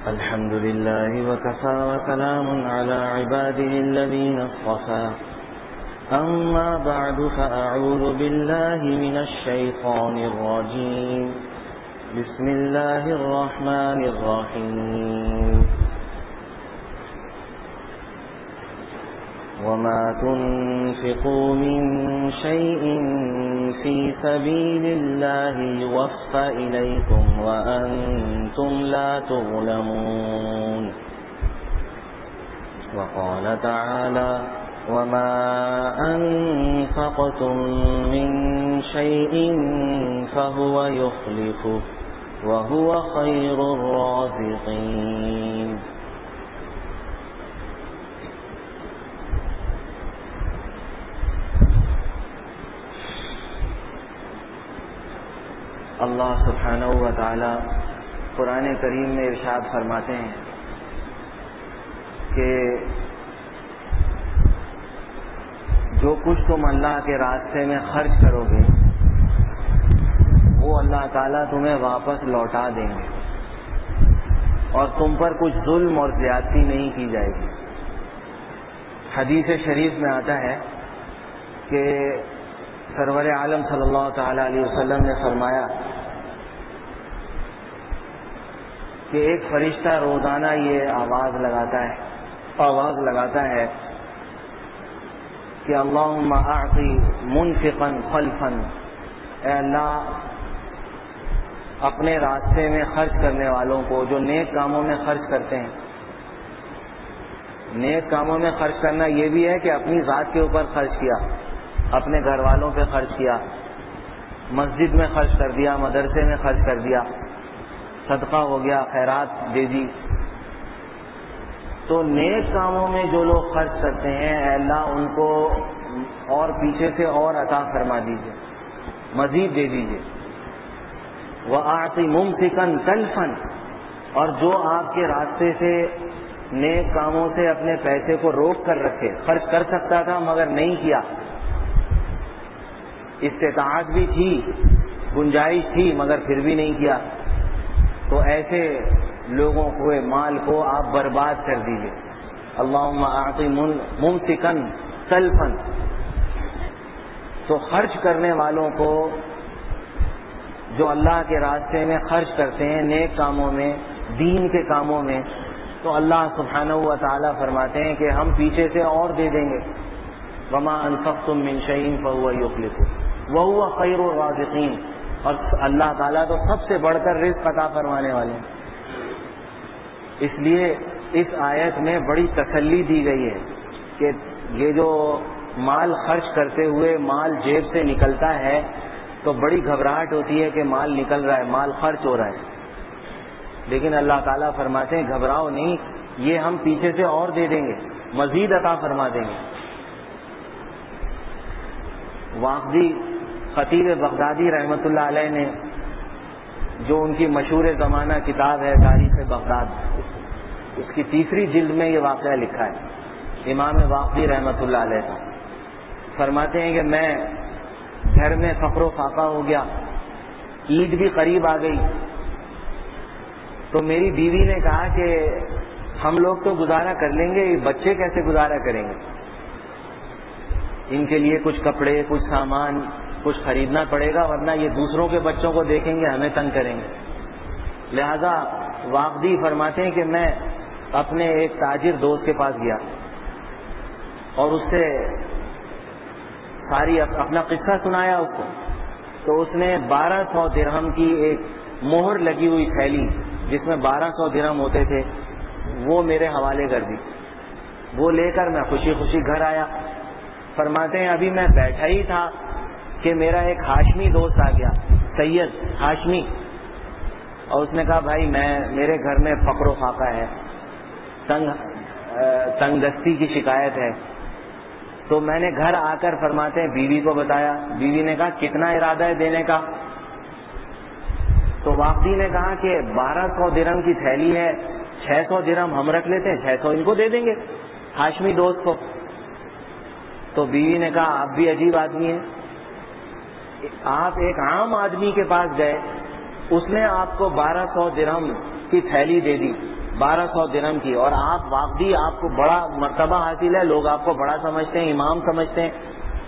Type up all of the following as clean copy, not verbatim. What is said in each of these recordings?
الحمد لله وكفى وسلام على عباده الذين اصطفى أما بعد فأعوذ بالله من الشيطان الرجيم بسم الله الرحمن الرحيم وما تنفقوا من شيء في سبيل الله يوفى إليكم وأنتم لا تظلمون وقال تعالى وما أنفقتم من شيء فهو يخلفه وهو خير الرازقين اللہ سبحانہ و تعالی قرآن کریم میں ارشاد فرماتے ہیں کہ جو کچھ تم اللہ کے راستے میں خرچ کرو گے وہ اللہ تعالیٰ تمہیں واپس لوٹا دیں گے اور تم پر کچھ ظلم اور زیادتی نہیں کی جائے گی۔ حدیث شریف میں آتا ہے کہ سرور عالم صلی اللہ تعالی علیہ وسلم نے فرمایا کہ ایک فرشتہ روزانہ یہ آواز لگاتا ہے کہ اللہم اعطی منفقا خلفا، اے اللہ اپنے راستے میں خرچ کرنے والوں کو جو نیک کاموں میں خرچ کرتے ہیں۔ نیک کاموں میں خرچ کرنا یہ بھی ہے کہ اپنی ذات کے اوپر خرچ کیا، اپنے گھر والوں پہ خرچ کیا، مسجد میں خرچ کر دیا، مدرسے میں خرچ کر دیا، صدقہ ہو گیا، خیرات دے دی۔ تو نیک کاموں میں جو لوگ خرچ کرتے ہیں اے اللہ ان کو اور پیچھے سے اور عطا فرما دیجیے، مزید دے دیجیے۔ وَأَعْطِ مُمْسِكًا تَلْفًا، اور جو آپ کے راستے سے نیک کاموں سے اپنے پیسے کو روک کر رکھے، خرچ کر سکتا تھا مگر نہیں کیا، استطاعت بھی تھی، گنجائش تھی مگر پھر بھی نہیں کیا، تو ایسے لوگوں کو مال کو آپ برباد کر دیجئے۔ اللہم اعطی ممسکن تلفن، تو خرچ کرنے والوں کو جو اللہ کے راستے میں خرچ کرتے ہیں نیک کاموں میں، دین کے کاموں میں، تو اللہ سبحانہ و تعالی فرماتے ہیں کہ ہم پیچھے سے اور دے دیں گے۔ وما انفقتم من شیء فهو یخلفہ وهو خیر الرازقین، اور اللہ تعالیٰ تو سب سے بڑھ کر رزق عطا فرمانے والے ہیں۔ اس لیے اس آیت میں بڑی تسلی دی گئی ہے کہ یہ جو مال خرچ کرتے ہوئے مال جیب سے نکلتا ہے تو بڑی گھبراہٹ ہوتی ہے کہ مال نکل رہا ہے، مال خرچ ہو رہا ہے، لیکن اللہ تعالیٰ فرماتے ہیں گھبراؤ نہیں، یہ ہم پیچھے سے اور دے دیں گے، مزید عطا فرما دیں گے۔ واقعی خطیب بغدادی رحمۃ اللہ علیہ نے جو ان کی مشہور زمانہ کتاب ہے تاریخ بغداد، اس کی تیسری جلد میں یہ واقعہ لکھا ہے۔ امام واقعی رحمۃ اللہ علیہ فرماتے ہیں کہ میں گھر میں فقر و فاقہ ہو گیا، عید بھی قریب آ گئی، تو میری بیوی نے کہا کہ ہم لوگ تو گزارا کر لیں گے، بچے کیسے گزارا کریں گے؟ ان کے لیے کچھ کپڑے، کچھ سامان، کچھ خریدنا پڑے گا، ورنہ یہ دوسروں کے بچوں کو دیکھیں گے، ہمیں تنگ کریں گے۔ لہذا واقعی فرماتے ہیں کہ میں اپنے ایک تاجر دوست کے پاس گیا اور اس سے ساری اپنا قصہ سنایا اس کو، تو اس نے 1200 درہم کی ایک مہر لگی ہوئی تھیلی جس میں 1200 درہم ہوتے تھے وہ میرے حوالے کر دی۔ وہ لے کر میں خوشی خوشی گھر آیا۔ فرماتے ہیں ابھی میں بیٹھا ہی تھا کہ میرا ایک ہاشمی دوست آ گیا، سید ہاشمی، اور اس نے کہا بھائی میرے گھر میں فقر و فاقہ ہے، تنگ دستی کی شکایت ہے۔ تو میں نے گھر آ کر فرماتے ہیں بیوی کو بتایا، بیوی نے کہا کتنا ارادہ ہے دینے کا؟ تو واقعی نے کہا کہ 1200 درہم کی تھیلی ہے، 600 درہم ہم رکھ لیتے ہیں، 600 ان کو دے دیں گے ہاشمی دوست کو۔ تو بیوی نے کہا آپ بھی عجیب آدمی ہیں، آپ ایک عام آدمی کے پاس گئے، اس نے آپ کو 1200 درہم کی تھیلی دے دی، 1200 درہم کی، اور آپ واقعی آپ کو بڑا مرتبہ حاصل ہے، لوگ آپ کو بڑا سمجھتے ہیں، امام سمجھتے ہیں،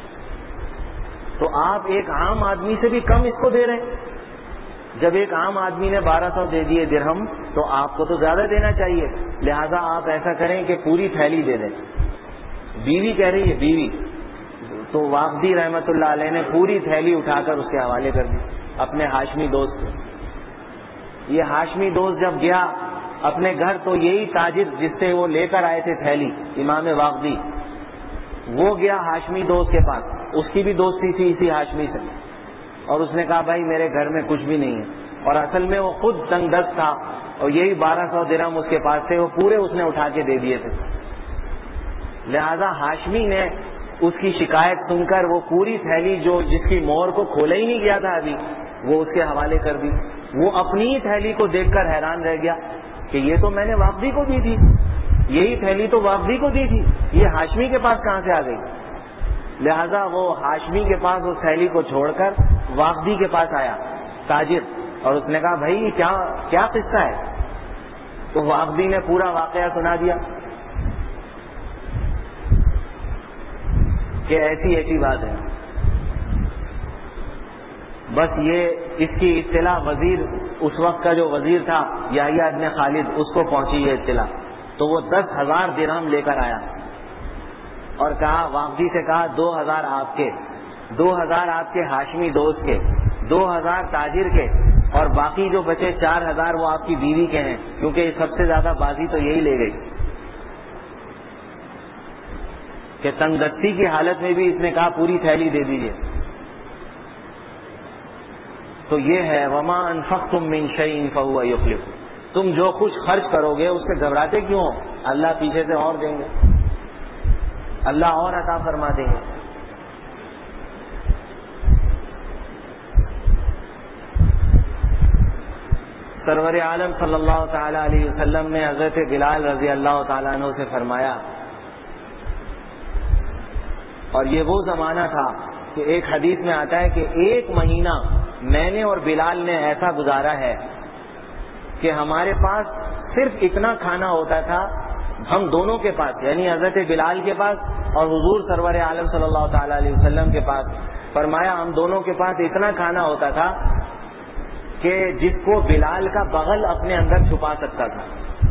تو آپ ایک عام آدمی سے بھی کم اس کو دے رہے ہیں۔ جب ایک عام آدمی نے 1200 دے دیے درہم تو آپ کو تو زیادہ دینا چاہیے، لہذا آپ ایسا کریں کہ پوری تھیلی دے دیں۔ بیوی کہہ رہی ہے، بیوی، تو واقعی رحمت اللہ علیہ نے پوری تھیلی اٹھا کر اس کے حوالے کر دی اپنے ہاشمی دوست کو۔ یہ ہاشمی دوست جب گیا اپنے گھر تو یہی تاجر جس سے وہ لے کر آئے تھے تھیلی، امام واقعی، وہ گیا ہاشمی دوست کے پاس، اس کی بھی دوستی تھی اسی ہاشمی سے، اور اس نے کہا بھائی میرے گھر میں کچھ بھی نہیں ہے، اور اصل میں وہ خود تنگ دست تھا اور یہی 1200 درہم اس کے پاس تھے، وہ پورے اس نے اٹھا کے دے دیے تھے۔ لہذا ہاشمی نے اس کی شکایت سن کر وہ پوری تھیلی جو جس کی مہر کو کھولا ہی نہیں گیا تھا ابھی، وہ اس کے حوالے کر دی۔ وہ اپنی ہی تھیلی کو دیکھ کر حیران رہ گیا کہ یہ تو میں نے واقعی کو دی تھی، یہی تھیلی تو واقعی کو دی تھی، یہ ہاشمی کے پاس کہاں سے آ گئی؟ لہذا وہ ہاشمی کے پاس اس تھیلی کو چھوڑ کر واقعی کے پاس آیا تاجر، اور اس نے کہا بھائی یہ کیا قصہ ہے؟ تو واقعی نے پورا واقعہ سنا دیا کہ ایسی ایسی بات ہے۔ بس یہ اس کی اطلاع وزیر، اس وقت کا جو وزیر تھا یحییٰ ابن خالد، اس کو پہنچی یہ اطلاع، تو وہ 10,000 درہم لے کر آیا اور کہا، واقعی سے کہا 2000 آپ کے، 2000 آپ کے ہاشمی دوست کے، 2000 تاجر کے، اور باقی جو بچے 4000 وہ آپ کی بیوی کے ہیں، کیونکہ سب سے زیادہ بازی تو یہی لے گئی کہ تنگ دستی کی حالت میں بھی اس نے کہا پوری تھیلی دے دیجیے۔ تو یہ ہے وما انفقتم من شیء فهو یخلفہ، تم جو کچھ خرچ کرو گے اس سے گھبراتے کیوں ہو؟ اللہ پیچھے سے اور دیں گے، اللہ اور عطا فرما دیں گے۔ سرور عالم صلی اللہ تعالی علیہ وسلم نے حضرت بلال رضی اللہ تعالیٰ عنہ سے فرمایا، اور یہ وہ زمانہ تھا کہ ایک حدیث میں آتا ہے کہ 1 مہینہ میں نے اور بلال نے ایسا گزارا ہے کہ ہمارے پاس صرف اتنا کھانا ہوتا تھا، ہم دونوں کے پاس، یعنی حضرت بلال کے پاس اور حضور سرور عالم صلی اللہ تعالی علیہ وسلم کے پاس، فرمایا ہم دونوں کے پاس اتنا کھانا ہوتا تھا کہ جس کو بلال کا بغل اپنے اندر چھپا سکتا تھا،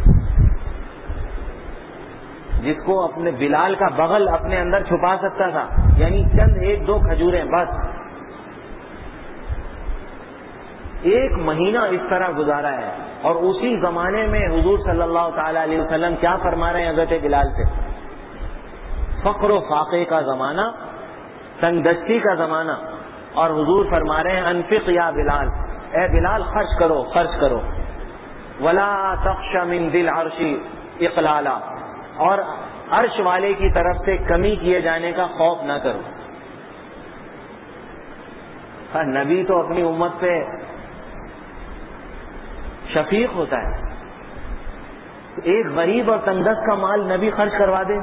جس کو اپنے بلال کا بغل اپنے اندر چھپا سکتا تھا، یعنی چند 1-2 کھجوریں بس۔ 1 مہینہ اس طرح گزارا ہے، اور اسی زمانے میں حضور صلی اللہ تعالی علیہ وسلم کیا فرما رہے ہیں حضرت بلال سے؟ فقر و فاقے کا زمانہ، تنگ دستی کا زمانہ، اور حضور فرما رہے ہیں انفق یا بلال، اے بلال خرچ کرو، خرچ کرو، ولا تخش من ذی العرش اقلالا، اور عرش والے کی طرف سے کمی کیے جانے کا خوف نہ کرو۔ نبی تو اپنی امت پہ شفیق ہوتا ہے، ایک غریب اور تنگدست کا مال نبی خرچ کروا دے؟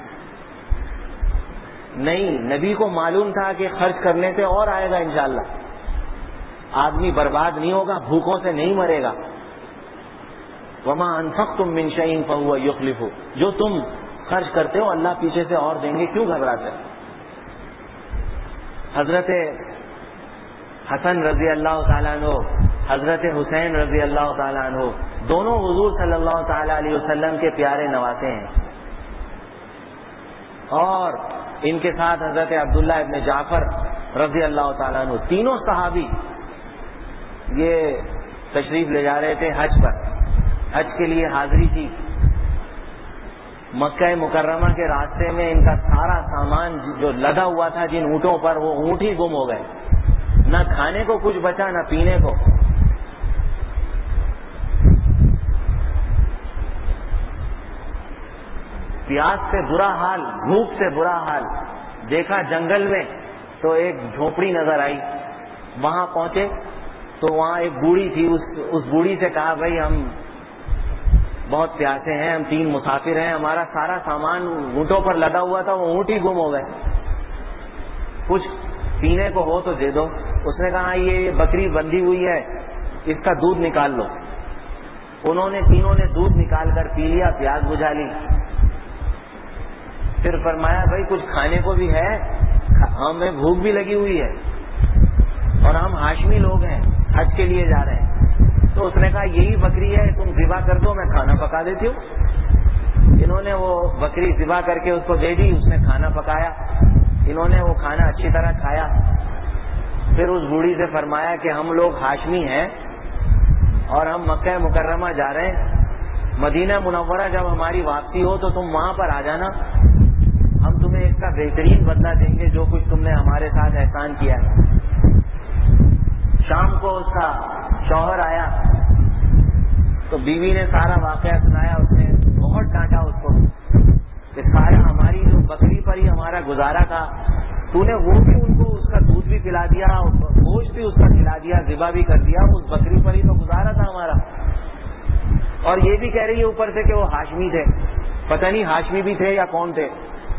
نہیں، نبی کو معلوم تھا کہ خرچ کرنے سے اور آئے گا انشاءاللہ، آدمی برباد نہیں ہوگا، بھوکوں سے نہیں مرے گا۔ وما انفقتم من شیء فهو یخلفہ، جو تم خرچ کرتے ہو اللہ پیچھے سے اور دیں گے، کیوں گھبراتے ہیں؟ حضرت حسن رضی اللہ تعالیٰ عنہ، حضرت حسین رضی اللہ تعالیٰ عنہ، دونوں حضور صلی اللہ تعالیٰ علیہ وسلم کے پیارے نواسے ہیں، اور ان کے ساتھ حضرت عبداللہ ابن جعفر رضی اللہ تعالیٰ عنہ، تینوں صحابی یہ تشریف لے جا رہے تھے حج پر، حج کے لیے حاضری کی۔ مکہ مکرمہ کے راستے میں ان کا سارا سامان جو لدا ہوا تھا جن اونٹوں پر، وہ اونٹ ہی گم ہو گئے، نہ کھانے کو کچھ بچا نہ پینے کو۔ پیاس سے برا حال، بھوک سے برا حال، دیکھا جنگل میں تو ایک جھونپڑی نظر آئی، وہاں پہنچے تو وہاں ایک بوڑھی تھی، اس بوڑھی سے کہا بھائی ہم بہت پیاسے ہیں، ہم 3 مسافر ہیں، ہمارا سارا سامان اونٹوں پر لدا ہوا تھا، وہ اونٹ ہی گم ہو گئے، کچھ پینے کو ہو تو دے دو۔ اس نے کہا یہ بکری بندھی ہوئی ہے، اس کا دودھ نکال لو۔ انہوں نے تینوں نے دودھ نکال کر پی لیا، پیاس بجھا لی. پھر فرمایا بھائی کچھ کھانے کو بھی ہے، ہمیں بھوک بھی لگی ہوئی ہے اور ہم ہاشمی لوگ ہیں، حج کے لیے جا رہے ہیں. تو اس نے کہا یہی بکری ہے، تم ذبح کر دو، میں کھانا پکا دیتی ہوں. انہوں نے وہ بکری ذبح کر کے اس کو دے دی، اس نے کھانا پکایا. انہوں نے وہ کھانا اچھی طرح کھایا. پھر اس بوڑھی سے فرمایا کہ ہم لوگ ہاشمی ہیں اور ہم مکہ مکرمہ جا رہے ہیں، مدینہ منورہ جب ہماری واپسی ہو تو تم وہاں پر آ جانا، ہم تمہیں اس کا بہترین بدلہ دیں گے جو کچھ تم نے ہمارے ساتھ احسان کیا ہے. شام کو اس کا شوہر آیا تو بیوی نے سارا واقعہ سنایا. اس نے بہت ڈانٹا اس کو کہ سارا ہماری جو بکری پر ہی ہمارا گزارا تھا، تو نے وہ بھی ان کو اس کا دودھ بھی پلا دیا، گوشت بھی اس کا کھلا دیا، ذبح بھی کر دیا، اس بکری پر ہی تو گزارا تھا ہمارا. اور یہ بھی کہہ رہی ہے اوپر سے کہ وہ ہاشمی تھے، پتہ نہیں ہاشمی بھی تھے یا کون تھے.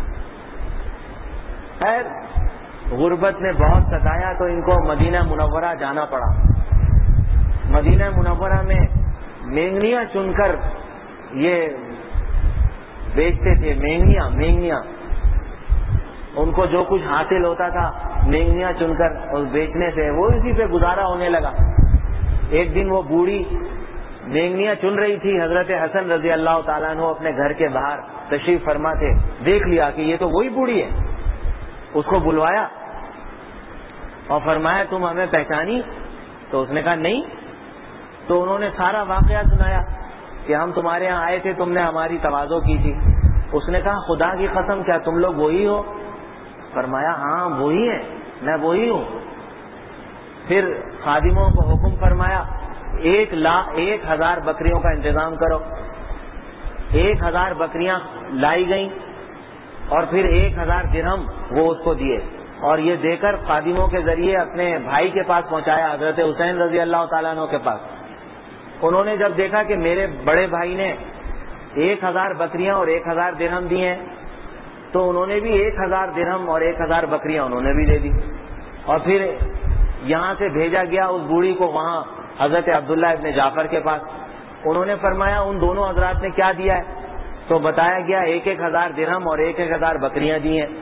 خیر غربت نے بہت ستایا تو ان کو مدینہ منورہ جانا پڑا. مدینہ منورہ میں مینگنیاں چن کر یہ بیچتے تھے. مینگنیاں ان کو جو کچھ حاصل ہوتا تھا مینگنیاں چن کر اور بیچنے سے وہ اسی پہ گزارا ہونے لگا. ایک دن وہ بوڑھی مینگنیاں چن رہی تھی، حضرت حسن رضی اللہ تعالیٰ عنہ اپنے گھر کے باہر تشریف فرما تھے. دیکھ لیا کہ یہ تو وہی بوڑھی ہے، اس کو بلوایا اور فرمایا تم ہمیں پہچانی؟ تو اس نے کہا نہیں. تو انہوں نے سارا واقعہ سنایا کہ ہم تمہارے یہاں آئے تھے، تم نے ہماری تواضع کی تھی. اس نے کہا خدا کی قسم کیا تم لوگ وہی ہو؟ فرمایا ہاں وہی ہیں، میں وہی ہوں. پھر خادموں کو حکم فرمایا 1,000 بکریوں کا انتظام کرو. 1000 بکریاں لائی گئیں اور پھر 1000 درہم وہ اس کو دیے اور یہ دے کر خادموں کے ذریعے اپنے بھائی کے پاس پہنچایا، حضرت حسین رضی اللہ تعالیٰ عنہ کے پاس. انہوں نے جب دیکھا کہ میرے بڑے بھائی نے 1000 بکریاں اور 1000 درہم دیے ہیں تو انہوں نے بھی 1000 درہم اور 1000 بکریاں انہوں نے بھی دے دی. اور پھر یہاں سے بھیجا گیا اس بوڑھی کو وہاں حضرت عبداللہ ابن جعفر کے پاس. انہوں نے فرمایا ان دونوں حضرات نے کیا دیا ہے؟ تو بتایا گیا 1000 درہم اور 1000 بکریاں دی ہیں.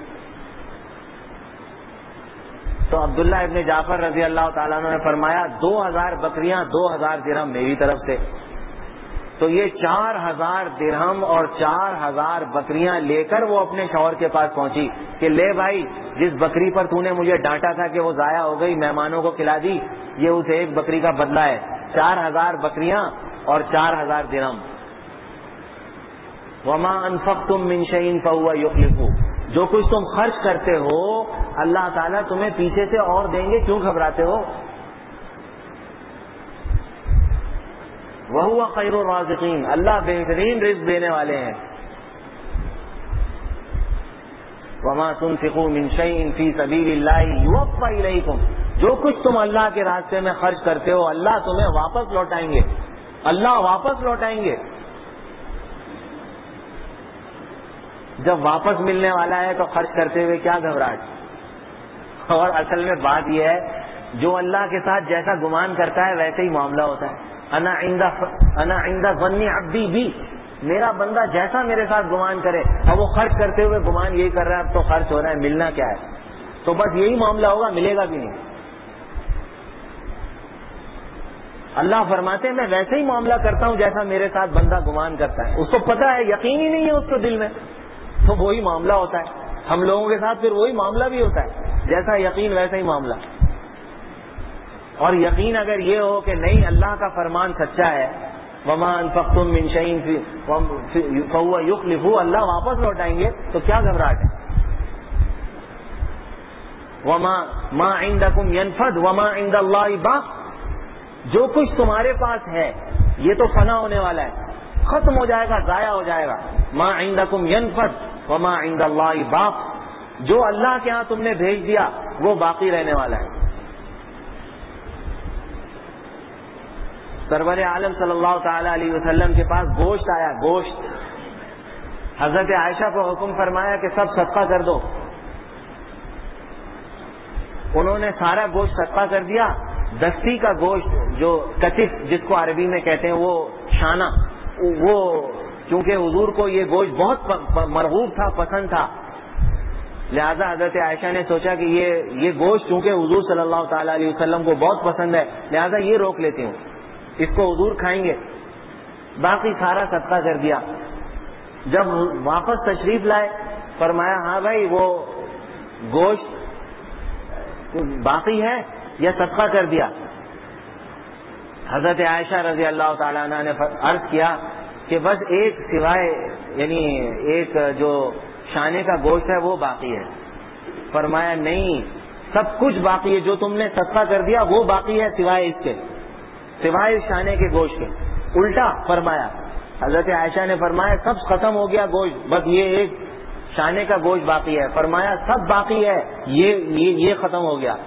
تو عبداللہ ابن جعفر رضی اللہ تعالیٰ عنہ نے فرمایا 2000 بکریاں 2000 درہم میری طرف سے. تو یہ 4000 درہم اور 4000 بکریاں لے کر وہ اپنے شوہر کے پاس پہنچی کہ لے بھائی، جس بکری پر تو نے مجھے ڈانٹا تھا کہ وہ ضائع ہو گئی، مہمانوں کو کھلا دی، یہ اس ایک بکری کا بدلہ ہے. 4000 بکریاں اور 4000 درہم. وما انفقتم من شيء فهو يخلفه. جو کچھ تم خرچ کرتے ہو اللہ تعالیٰ تمہیں پیچھے سے اور دیں گے، کیوں گھبراتے ہو؟ وَهُوَ خَيْرُ الرَّازِقِينَ. اللہ بہترین رزق دینے والے ہیں. وَمَا تُنْفِقُوا مِنْ شَيْءٍ فِي سَبِيلِ اللَّهِ يُوَفَّ إِلَيْكُمْ. جو کچھ تم اللہ کے راستے میں خرچ کرتے ہو اللہ تمہیں واپس لوٹائیں گے، اللہ واپس لوٹائیں گے. جب واپس ملنے والا ہے تو خرچ کرتے ہوئے کیا گھبراہٹ. اور اصل میں بات یہ ہے جو اللہ کے ساتھ جیسا گمان کرتا ہے ویسے ہی معاملہ ہوتا ہے. انا عند ظن عبدی بی. میرا بندہ جیسا میرے ساتھ گمان کرے، اب وہ خرچ کرتے ہوئے گمان یہی کر رہا ہے اب تو خرچ ہو رہا ہے، ملنا کیا ہے؟ تو بس یہی معاملہ ہوگا، ملے گا بھی نہیں. اللہ فرماتے ہیں میں ویسے ہی معاملہ کرتا ہوں جیسا میرے ساتھ بندہ گمان کرتا ہے. اس کو پتا ہے، یقین ہی نہیں ہے اس کو دل میں، تو وہی معاملہ ہوتا ہے. ہم لوگوں کے ساتھ پھر وہی معاملہ بھی ہوتا ہے، جیسا یقین ویسا ہی معاملہ. اور یقین اگر یہ ہو کہ نہیں اللہ کا فرمان سچا ہے، وما انفقتم من شيء فهو يخلفه، اللہ واپس لوٹائیں گے، تو کیا گھبراہٹ ہے؟ ما عندكم ينفد وما عند الله باق. جو کچھ تمہارے پاس ہے یہ تو فنا ہونے والا ہے، ختم ہو جائے گا، ضائع ہو جائے گا. ما عندكم ينفد وما عند الله باق. جو اللہ کے ہاں تم نے بھیج دیا وہ باقی رہنے والا ہے. سرور عالم صلی اللہ تعالی علیہ وسلم کے پاس گوشت آیا، گوشت. حضرت عائشہ کو حکم فرمایا کہ سب صدقہ کر دو. انہوں نے سارا گوشت صدقہ کر دیا. دستی کا گوشت جو کتف جس کو عربی میں کہتے ہیں وہ شانہ، وہ چونکہ حضور کو یہ گوشت بہت مرغوب تھا، پسند تھا، لہذا حضرت عائشہ نے سوچا کہ یہ گوشت چونکہ حضور صلی اللہ تعالی علیہ وسلم کو بہت پسند ہے، لہذا یہ روک لیتی ہوں، اس کو حضور کھائیں گے، باقی سارا صدقہ کر دیا۔ جب واپس تشریف لائے فرمایا ہاں بھائی وہ گوشت باقی ہے یا صدقہ کر دیا؟ حضرت عائشہ رضی اللہ تعالیٰ عنہ نے عرض کیا کہ بس ایک سوائے، یعنی ایک جو شانے کا گوشت ہے وہ باقی ہے۔ فرمایا نہیں، سب کچھ باقی ہے، جو تم نے صدقہ کر دیا وہ باقی ہے سوائے اس کے، سوائے شانے کے گوشت کے۔ الٹا فرمایا، حضرت عائشہ نے فرمایا سب ختم ہو گیا گوشت، بس یہ ایک شانے کا گوشت باقی ہے۔ فرمایا سب باقی ہے، یہ ختم ہو گیا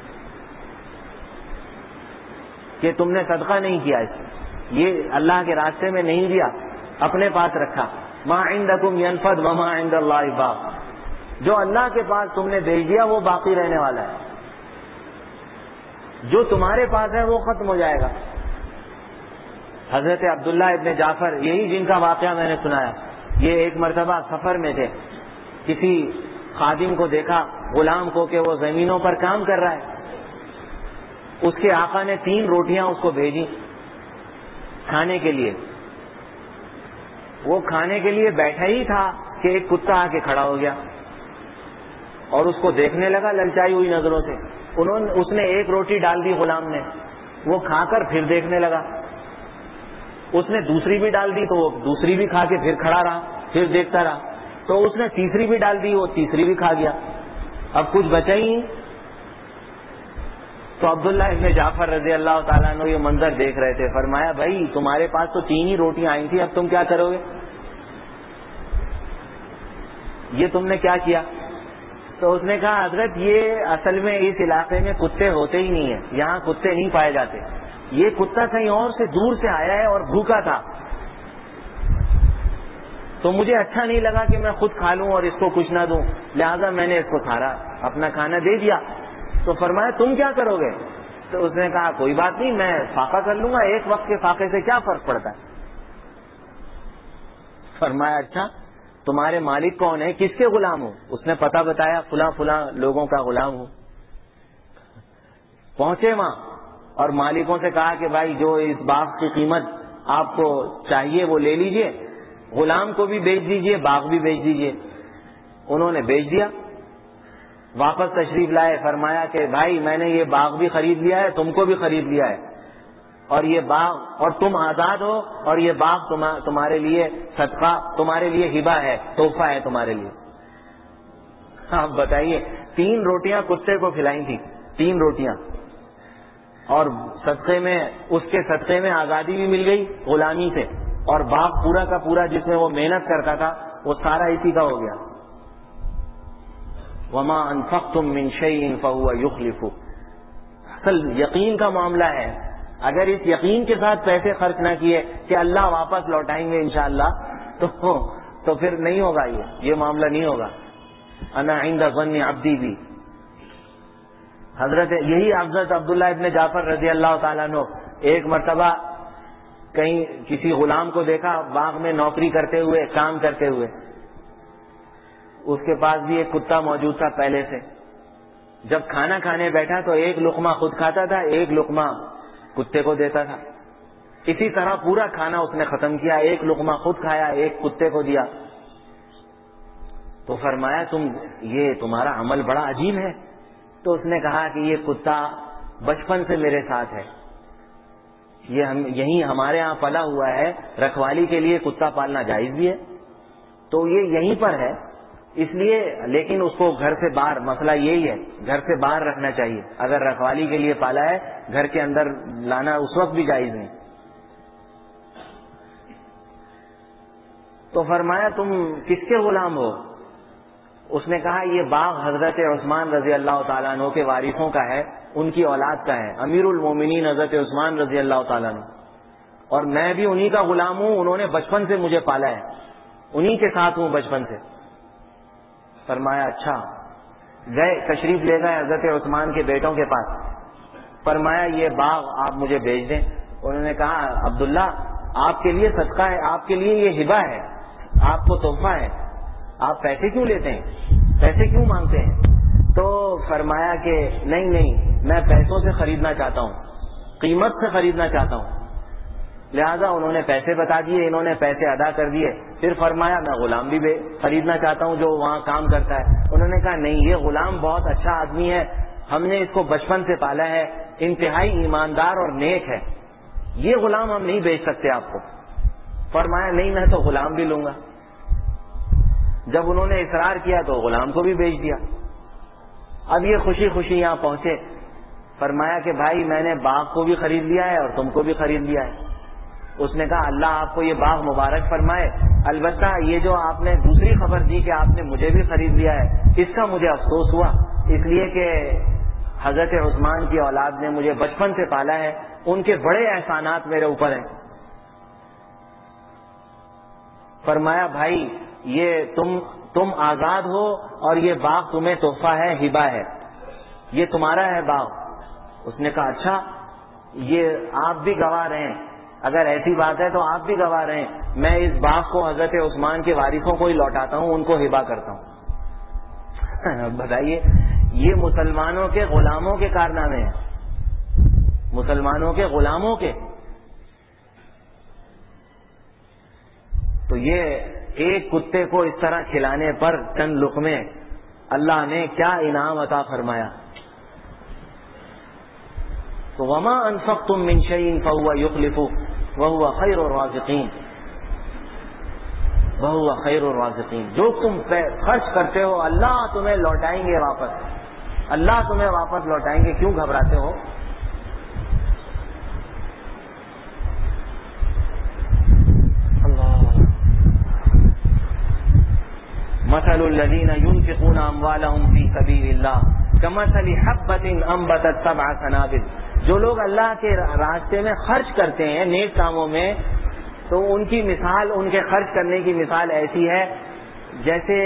کہ تم نے صدقہ نہیں کیا، یہ اللہ کے راستے میں نہیں دیا، اپنے پاس رکھا۔ ما عندکم ینفد وما عند اللہ باق، جو اللہ کے پاس تم نے بھیج دیا وہ باقی رہنے والا ہے، جو تمہارے پاس ہے وہ ختم ہو جائے گا۔ حضرت عبداللہ ابن جعفر، یہی جن کا واقعہ میں نے سنایا، یہ ایک مرتبہ سفر میں تھے، کسی خادم کو دیکھا، غلام کو، کہ وہ زمینوں پر کام کر رہا ہے۔ اس کے آقا نے 3 روٹیاں اس کو بھیجی کھانے کے لیے۔ وہ کھانے کے لیے بیٹھا ہی تھا کہ ایک کتا آ کے کھڑا ہو گیا اور اس کو دیکھنے لگا للچائی ہوئی نظروں سے۔ اس نے 1 روٹی ڈال دی غلام نے، وہ کھا کر پھر دیکھنے لگا۔ اس نے دوسری بھی ڈال دی تو وہ دوسری بھی کھا کے پھر کھڑا رہا، پھر دیکھتا رہا۔ تو اس نے تیسری بھی ڈال دی، وہ تیسری بھی کھا گیا، اب کچھ بچا ہی نہیں۔ تو عبداللہ ابن جعفر رضی اللہ تعالیٰ عنہ یہ منظر دیکھ رہے تھے۔ فرمایا بھائی تمہارے پاس تو 3 ہی روٹیاں آئی تھیں، اب تم کیا کرو گے؟ یہ تم نے کیا کیا؟ تو اس نے کہا حضرت یہ اصل میں اس علاقے میں کتے ہوتے ہی نہیں ہیں، یہاں کتے نہیں پائے جاتے، یہ کتا کہیں اور سے دور سے آیا ہے اور بھوکا تھا، تو مجھے اچھا نہیں لگا کہ میں خود کھا لوں اور اس کو کچھ نہ دوں، لہذا میں نے اس کو سارا اپنا کھانا دے دیا۔ تو فرمایا تم کیا کرو گے؟ تو اس نے کہا کوئی بات نہیں، میں فاقہ کر لوں گا، ایک وقت کے فاقے سے کیا فرق پڑتا ہے۔ فرمایا اچھا تمہارے مالک کون ہے، کس کے غلام ہو؟ اس نے پتہ بتایا، فلاں فلاں لوگوں کا غلام ہوں۔ پہنچے وہاں اور مالکوں سے کہا کہ بھائی جو اس باغ کی قیمت آپ کو چاہیے وہ لے لیجئے، غلام کو بھی بیچ دیجئے، باغ بھی بیچ دیجئے۔ انہوں نے بیچ دیا، واپس تشریف لائے، فرمایا کہ بھائی میں نے یہ باغ بھی خرید لیا ہے، تم کو بھی خرید لیا ہے، اور یہ باغ، اور تم آزاد ہو، اور یہ باغ تمہارے لیے صدقہ، تمہارے لیے ہبہ ہے، تحفہ ہے تمہارے لیے۔ آپ بتائیے 3 روٹیاں کتے کو کھلائی تھی، 3 روٹیاں، اور صدقے میں، اس کے صدقے میں آزادی بھی مل گئی غلامی سے، اور باغ پورا کا پورا جس میں وہ محنت کرتا تھا وہ سارا اسی کا ہو گیا۔ وما انفقتم من شيء فهو يخلفه، اصل یقین کا معاملہ ہے، اگر اس یقین کے ساتھ پیسے خرچ نہ کیے کہ اللہ واپس لوٹائیں گے انشاءاللہ، تو پھر نہیں ہوگا، یہ معاملہ نہیں ہوگا۔ انا عند ظن عبدی بھی، یہی حضرت عبداللہ ابن جعفر رضی اللہ تعالیٰ عنہ ایک مرتبہ کہیں کسی غلام کو دیکھا باغ میں نوکری کرتے ہوئے، کام کرتے ہوئے، اس کے پاس بھی ایک کتا موجود تھا پہلے سے۔ جب کھانا کھانے بیٹھا تو 1 لقمہ خود کھاتا تھا، 1 لقمہ کتے کو دیتا تھا، اسی طرح پورا کھانا اس نے ختم کیا، 1 لقمہ خود کھایا، 1 کتے کو دیا۔ تو فرمایا یہ تمہارا عمل بڑا عجیب ہے۔ تو اس نے کہا کہ یہ کتا بچپن سے میرے ساتھ ہے، یہیں ہمارے ہاں پلا ہوا ہے، رکھوالی کے لیے کتا پالنا جائز بھی ہے، تو یہ یہیں پر ہے، اس لیے، لیکن اس کو گھر سے باہر، مسئلہ یہی ہے، گھر سے باہر رکھنا چاہیے، اگر رکھوالی کے لیے پالا ہے گھر کے اندر لانا اس وقت بھی جائز نہیں۔ تو فرمایا تم کس کے غلام ہو؟ اس نے کہا یہ باغ حضرت عثمان رضی اللہ تعالیٰ عنہ کے وارثوں کا ہے، ان کی اولاد کا ہے، امیر المومنین حضرت عثمان رضی اللہ تعالیٰ عنہ، اور میں بھی انہی کا غلام ہوں، انہوں نے بچپن سے مجھے پالا ہے، انہی کے ساتھ ہوں بچپن سے۔ فرمایا اچھا، گئے تشریف لے گئے حضرت عثمان کے بیٹوں کے پاس، فرمایا یہ باغ آپ مجھے بیچ دیں۔ انہوں نے کہا عبداللہ آپ کے لیے صدقہ ہے، آپ کے لیے یہ ہبہ ہے، آپ کو تحفہ ہے، آپ پیسے کیوں لیتے ہیں، پیسے کیوں مانگتے ہیں؟ تو فرمایا کہ نہیں نہیں، میں پیسوں سے خریدنا چاہتا ہوں، قیمت سے خریدنا چاہتا ہوں. لہذا انہوں نے پیسے بتا دیے، انہوں نے پیسے ادا کر دیے. پھر فرمایا میں غلام بھی خریدنا چاہتا ہوں جو وہاں کام کرتا ہے. انہوں نے کہا نہیں، یہ غلام بہت اچھا آدمی ہے، ہم نے اس کو بچپن سے پالا ہے، انتہائی ایماندار اور نیک ہے، یہ غلام ہم نہیں بیچ سکتے آپ کو. فرمایا نہیں، میں تو غلام بھی لوں گا. جب انہوں نے اصرار کیا تو غلام کو بھی بیچ دیا. اب یہ خوشی خوشی یہاں پہنچے. فرمایا کہ بھائی میں نے باغ کو بھی خرید لیا ہے اور تم کو بھی خرید لیا ہے. اس نے کہا اللہ آپ کو یہ باغ مبارک فرمائے، البتہ یہ جو آپ نے دوسری خبر دی کہ آپ نے مجھے بھی خرید لیا ہے، اس کا مجھے افسوس ہوا، اس لیے کہ حضرت عثمان کی اولاد نے مجھے بچپن سے پالا ہے، ان کے بڑے احسانات میرے اوپر ہیں. فرمایا بھائی یہ تم آزاد ہو اور یہ باغ تمہیں تحفہ ہے، ہبہ ہے، یہ تمہارا ہے باغ. اس نے کہا اچھا، یہ آپ بھی گواہ رہے ہیں، اگر ایسی بات ہے تو آپ بھی گواہ رہے ہیں، میں اس باغ کو حضرت عثمان کے وارثوں کو ہی لوٹاتا ہوں، ان کو ہبہ کرتا ہوں. بتائیے، یہ مسلمانوں کے غلاموں کے کارنامے ہیں، مسلمانوں کے غلاموں کے. تو یہ ایک کتے کو اس طرح کھلانے پر چند لقمے اللہ نے کیا انعام عطا فرمایا. تو وما انفقتم من شيء فهو يخلفه وهو خير الرازقين، وهو خير الرازقين. جو تم خرچ کرتے ہو اللہ تمہیں لوٹائیں گے واپس، اللہ تمہیں واپس لوٹائیں گے، کیوں گھبراتے ہو؟ مثل الذين ينفقون اموالهم في سبيل الله كمثل حبة انبتت سبع سنابل. جو لوگ اللہ کے راستے میں خرچ کرتے ہیں نیک کاموں میں، تو ان کی مثال، ان کے خرچ کرنے کی مثال ایسی ہے جیسے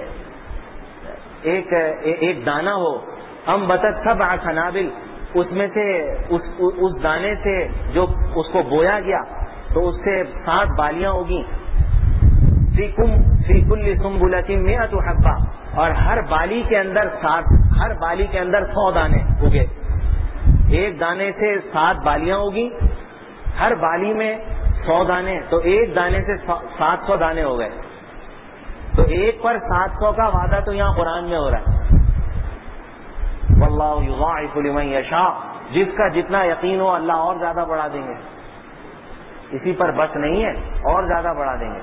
ایک دانہ ہو، انبتت سبع سنابل، اس میں سے اس دانے سے جو اس کو بویا گیا تو اس سے 7 بالیاں ہوگی. فی کل سنبلۃ 100 حبہ، اور ہر بالی کے اندر 100 دانے اگے. ایک دانے سے 7 بالیاں ہوگی، ہر بالی میں 100 دانے، تو ایک دانے سے 700 دانے ہو گئے. تو ایک پر 700 کا وعدہ تو یہاں قرآن میں ہو رہا ہے. واللہ یضاعف لمن یشاء، جس کا جتنا یقین ہو اللہ اور زیادہ بڑھا دیں گے. اسی پر بس نہیں ہے، اور زیادہ بڑھا دیں گے.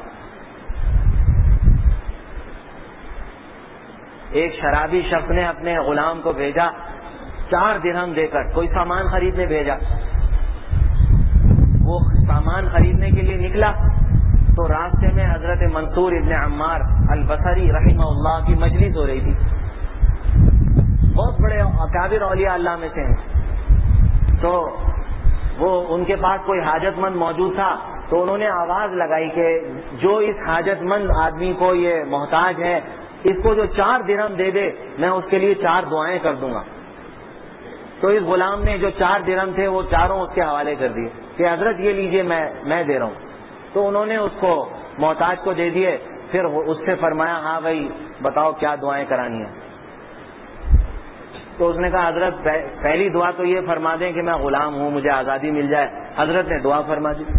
ایک شرابی شخص نے اپنے غلام کو بھیجا 4 درہم دے کر، کوئی سامان خریدنے بھیجا. وہ سامان خریدنے کے لیے نکلا تو راستے میں حضرت منصور ابن عمار البصری رحمہ اللہ کی مجلس ہو رہی تھی. بہت بڑے اکابر اولیاء اللہ میں سے ہیں. تو وہ ان کے پاس کوئی حاجت مند موجود تھا، تو انہوں نے آواز لگائی کہ جو اس حاجت مند آدمی کو یہ محتاج ہے، اس کو جو 4 درہم دے دے، میں اس کے لیے 4 دعائیں کر دوں گا. تو اس غلام نے جو 4 درہم تھے وہ چاروں اس کے حوالے کر دیے کہ حضرت یہ لیجئے، میں دے رہا ہوں. تو انہوں نے اس کو محتاج کو دے دیے. پھر اس سے فرمایا ہاں بھائی بتاؤ کیا دعائیں کرانی ہیں. تو اس نے کہا حضرت پہلی دعا تو یہ فرما دیں کہ میں غلام ہوں، مجھے آزادی مل جائے. حضرت نے دعا فرما دی.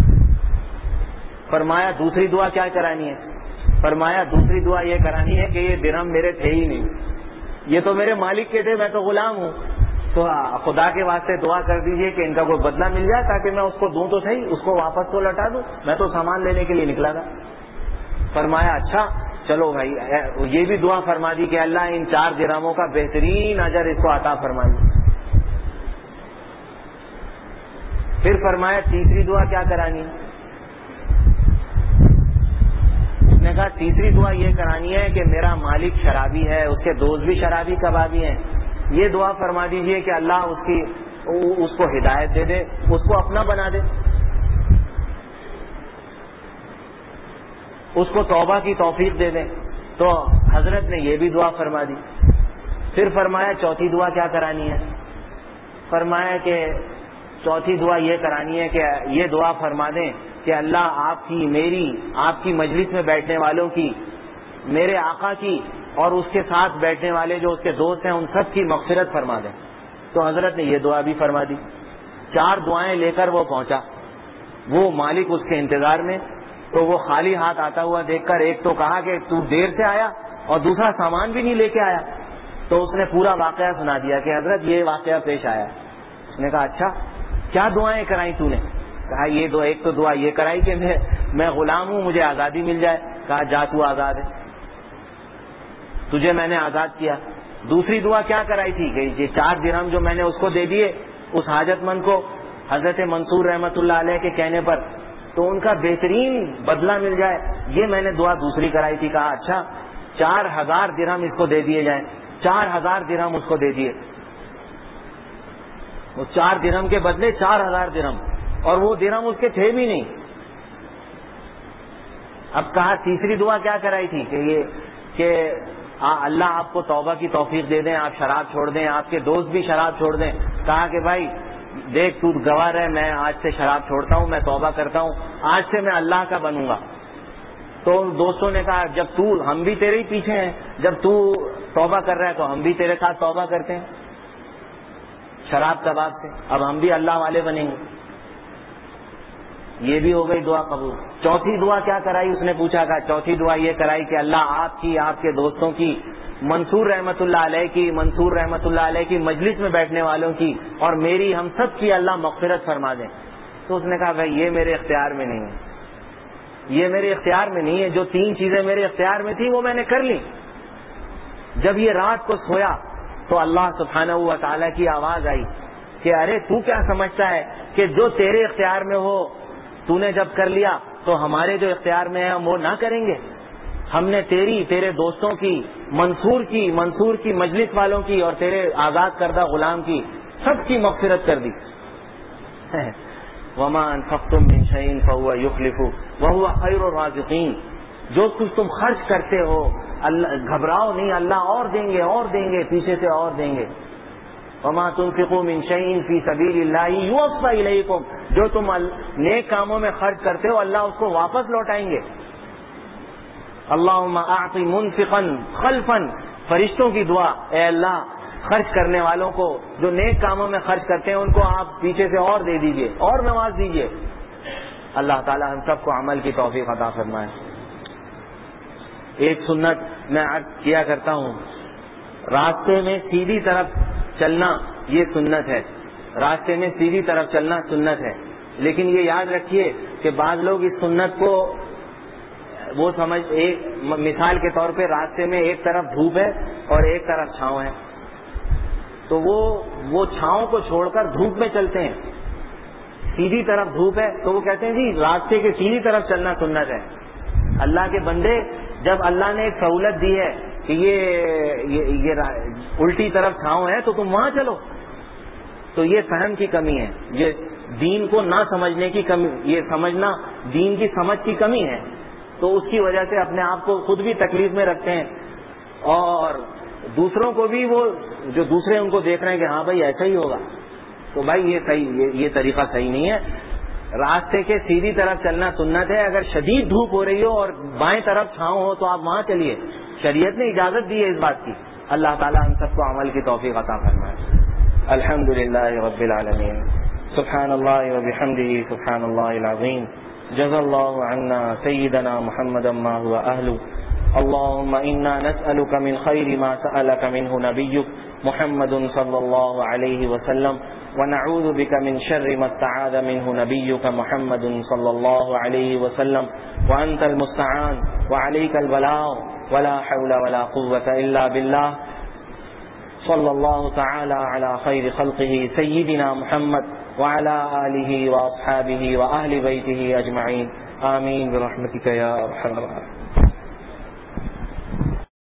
فرمایا دوسری دعا کیا کرانی ہے؟ فرمایا دوسری دعا یہ کرانی ہے کہ یہ درہم میرے تھے ہی نہیں، یہ تو میرے مالک کے تھے، میں تو غلام ہوں. تو خدا کے واسطے دعا کر دیجئے کہ ان کا کوئی بدلہ مل جائے تاکہ میں اس کو دوں تو صحیح، اس کو واپس تو لوٹا دوں، میں تو سامان لینے کے لیے نکلا تھا. فرمایا اچھا چلو بھائی، یہ بھی دعا فرما دی کہ اللہ ان 4 درہموں کا بہترین اجر اس کو عطا فرمائے. پھر فرمایا تیسری دعا کیا کرانی ہے؟ اس نے کہا تیسری دعا یہ کرانی ہے کہ میرا مالک شرابی ہے، اس کے دوست بھی شرابی کبابی ہیں، یہ دعا فرما دیجئے کہ اللہ اس کو ہدایت دے دے، اس کو اپنا بنا دے، اس کو توبہ کی توفیق دے دیں. تو حضرت نے یہ بھی دعا فرما دی. پھر فرمایا چوتھی دعا کیا کرانی ہے؟ فرمایا کہ چوتھی دعا یہ کرانی ہے کہ یہ دعا فرما دیں کہ اللہ آپ کی، میری، آپ کی مجلس میں بیٹھنے والوں کی، میرے آقا کی اور اس کے ساتھ بیٹھنے والے جو اس کے دوست ہیں ان سب کی مغفرت فرما دیں. تو حضرت نے یہ دعا بھی فرما دی. 4 دعائیں لے کر وہ پہنچا. وہ مالک اس کے انتظار میں. تو وہ خالی ہاتھ آتا ہوا دیکھ کر ایک تو کہا کہ تو دیر سے آیا اور دوسرا سامان بھی نہیں لے کے آیا. تو اس نے پورا واقعہ سنا دیا کہ حضرت یہ واقعہ پیش آیا. اس نے کہا اچھا کیا دعائیں کرائی تو نے؟ کہا یہ دو، ایک تو دعا یہ کرائی کہ میں غلام ہوں، مجھے آزادی مل جائے. کہا جا تو آزاد ہے، تجھے میں نے آزاد کیا. دوسری دعا کیا کرائی تھی کہ یہ 4 درہم جو میں نے اس کو دے دیے اس حاجت مند کو حضرت منصور رحمت اللہ علیہ کے کہنے پر، تو ان کا بہترین بدلہ مل جائے. یہ میں نے دعا دوسری کرائی تھی. کہا اچھا 4000 درہم اس کو دے دیے جائیں. 4000 درہم اس کو دے دیے. وہ 4 درہم کے بدلے 4000 درہم، اور وہ درہم اس کے تھے بھی نہیں. اب کہا تیسری دعا کیا کرائی تھی کہ اللہ آپ کو توبہ کی توفیق دے دیں، آپ شراب چھوڑ دیں، آپ کے دوست بھی شراب چھوڑ دیں. کہا کہ بھائی دیکھ تو گواہ ہے، میں آج سے شراب چھوڑتا ہوں، میں توبہ کرتا ہوں، آج سے میں اللہ کا بنوں گا. تو دوستوں نے کہا جب ہم بھی تیرے ہی پیچھے ہیں، جب تو توبہ کر رہا ہے تو ہم بھی تیرے ساتھ توبہ کرتے ہیں شراب کباب سے، اب ہم بھی اللہ والے بنیں گے. یہ بھی ہو گئی دعا قبول. چوتھی دعا کیا کرائی؟ اس نے پوچھا. کہا چوتھی دعا یہ کرائی کہ اللہ آپ کی، آپ کے دوستوں کی، منصور رحمت اللہ علیہ کی، منصور رحمت اللہ علیہ کی مجلس میں بیٹھنے والوں کی اور میری، ہم سب کی اللہ مغفرت فرما دیں. تو اس نے کہا بھائی یہ میرے اختیار میں نہیں ہے، یہ میرے اختیار میں نہیں ہے. جو 3 چیزیں میرے اختیار میں تھیں وہ میں نے کر لی. جب یہ رات کو سویا تو اللہ سبحانہ و تعالیٰ کی آواز آئی کہ ارے تو کیا سمجھتا ہے کہ جو تیرے اختیار میں ہو تو نے جب کر لیا تو ہمارے جو اختیار میں ہے ہم وہ نہ کریں گے؟ ہم نے تیری، تیرے دوستوں کی، منصور کی مجلس والوں کی اور تیرے آزاد کردہ غلام کی سب کی مغفرت کر دی. وما انفقتم من شيء فهو يخلفه وهو خير الرازقين. جو کچھ تم خرچ کرتے ہو اللہ، گھبراؤ نہیں، اللہ اور دیں گے، اور دیں گے، پیچھے سے اور دیں گے. وما تنفقوا من شيء في سبيل الله يوفى اليكم. جو تم نیک کاموں میں خرچ کرتے ہو اللہ اس کو واپس لوٹائیں گے. اللهم اعط منفقا خلفا. فرشتوں کی دعا، اے اللہ خرچ کرنے والوں کو جو نیک کاموں میں خرچ کرتے ہیں ان کو آپ پیچھے سے اور دے دیجئے، اور نواز دیجئے. اللہ تعالی ہم سب کو عمل کی توفیق عطا فرمائے. ایک سنت میں عرض کیا کرتا ہوں، راستے میں سیدھی طرف چلنا یہ سنت ہے. راستے میں سیدھی طرف چلنا سنت ہے، لیکن یہ یاد رکھیے کہ بعض لوگ اس سنت کو وہ مثال کے طور پہ راستے میں ایک طرف دھوپ ہے اور ایک طرف چھاؤں ہے، تو وہ چھاؤں کو چھوڑ کر دھوپ میں چلتے ہیں. سیدھی طرف دھوپ ہے تو وہ کہتے ہیں جی راستے کے سیدھی طرف چلنا سنت ہے. اللہ کے بندے، جب اللہ نے ایک سہولت دی ہے کہ یہ الٹی طرف چھاؤں ہے تو تم وہاں چلو، تو یہ فہم کی کمی ہے، یہ دین کو نہ سمجھنے کی کمی، یہ سمجھنا دین کی سمجھ کی کمی ہے. تو اس کی وجہ سے اپنے آپ کو خود بھی تکلیف میں رکھتے ہیں اور دوسروں کو بھی، وہ جو دوسرے ان کو دیکھ رہے ہیں کہ ہاں بھائی ایسا ہی ہوگا، تو بھائی یہ طریقہ صحیح نہیں ہے. راستے کے سیدھی طرف چلنا سنت ہے. اگر شدید دھوپ ہو رہی ہو اور بائیں طرف چھاؤں ہو تو آپ وہاں چلیے، شریعت نے اجازت دی ہے اس بات کی. اللہ تعالی ہم سب کو عمل کی توفیق عطا فرمائے. الحمدللہ رب العالمین. سبحان اللہ وبحمدہ سبحان اللہ العظیم. جزا اللہ عنا سیدنا محمد ما هو اہلہ. اللهم انا نسألك من خير ما سألك منه نبيك محمد صلى الله عليه وسلم ونعوذ بك من شر ما استعاذ منه نبيك محمد صلى الله عليه وسلم وأنت المستعان وعليك البلاغ ولا حول ولا قوة إلا بالله. صلى الله تعالى على خير خلقه سيدنا محمد وعلى آله وأصحابه وأهل بيته أجمعين. آمين برحمتك يا أرحم الراحمين.